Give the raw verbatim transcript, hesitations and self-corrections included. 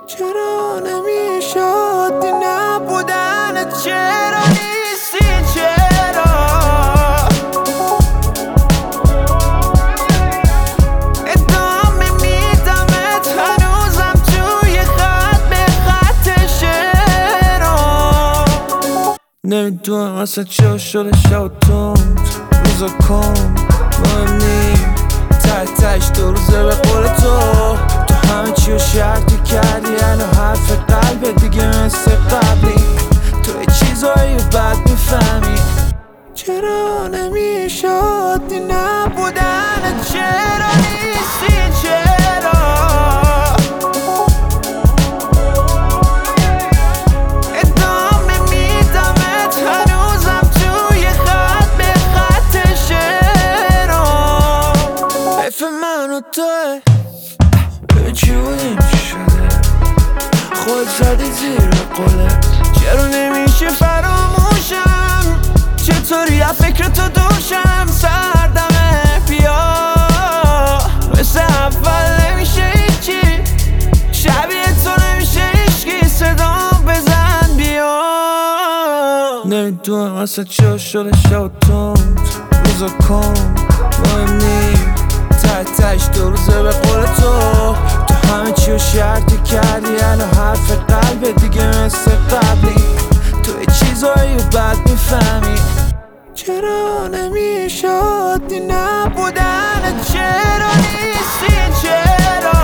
چرا نمیشد دی نبودن؟ چرا نیستی؟ چرا ادامه میدمت هنوزم توی خط به خط شعرها. نمیدونم اصلا چرا شده شب تند روزا کن مهم نیم ته تهش دو روزه به قول تو تو همه چی رو شرطی کردی الو حرف قلبه دیگه مثل قبلی تو یه چیزایی رو بد میفهمی. چرا نمیشد دی نبودن؟ چرا نیستی؟ چرا ادامه میدمت هنوزم توی خط به خط شعرها. حیف من و توه به چی بودیم چی شده خود زدی زیر قلت. چرا نمیشه فراموشم؟ چطوری از فکر تو دوشم؟ سردمه بیا مثل اول نمیشه هیچی شبیه تو نمیشه هیچکی صدام بزن بیا. نمیدونم اصلا چرا شده شب تند روزا کن مهم نیم ته تهش دو روزه به قول تو تو همه چی رو شرطی کردی الو حرف قلبه دیگه مثل قبلی تو یه چیزایی رو بد میفهمی. چرا نمیشد دی نبودن؟ چرا نیستی؟ چرا